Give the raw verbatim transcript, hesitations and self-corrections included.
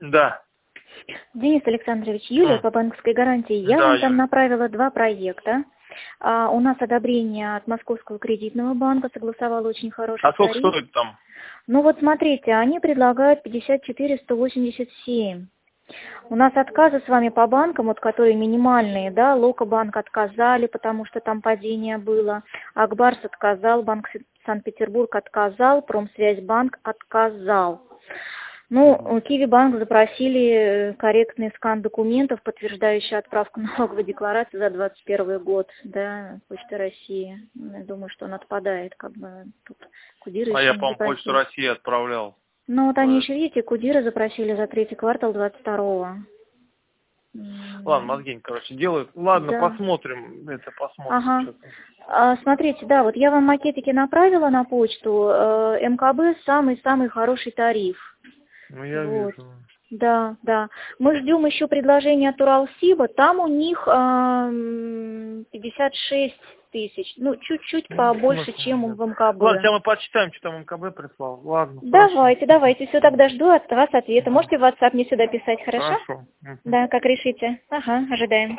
Да. Денис Александрович, Юлия А. по банковской гарантии. Я Да, вам там Юля. направила два проекта. А, у нас одобрение от Московского кредитного банка, согласовала очень хороший А сколько тариф. стоит там? Ну вот смотрите, они предлагают пятьдесят четыре сто восемьдесят семь. У нас отказы с вами по банкам, вот которые минимальные, да, Локобанк отказали, потому что там падение было, Акбарс отказал, Банк Санкт-Петербург отказал, Промсвязьбанк отказал. Ну, Киви-банк запросили корректный скан документов, подтверждающий отправку налоговой декларации за двадцать первый год, да, Почта России. Я думаю, что он отпадает, как бы, тут Кудиры А еще я, не по-моему, Почту запросили. России отправлял. Ну, вот они еще, видите, Кудиры запросили за третий квартал двадцать второго. Ладно, мозги, короче, делают. Ладно, Да. посмотрим. Это посмотрим. Ага. Что-то. А, смотрите, да, вот я вам макетики направила на почту. Э, МКБ самый-самый хороший тариф. Ну, я Вот. вижу. Да, да. Мы ждем еще предложения от Уралсиба. Там у них эм, пятьдесят шесть тысяч. Ну, чуть-чуть Ну, побольше, смысла чем нет. в МКБ. Ладно, сейчас мы почитаем, что там МКБ прислал. Ладно, Давайте, давайте. Все, тогда жду от вас ответа. хорошо. Можете в WhatsApp мне сюда писать, хорошо? Хорошо. Мгм. Да, как решите. Ага, ожидаем.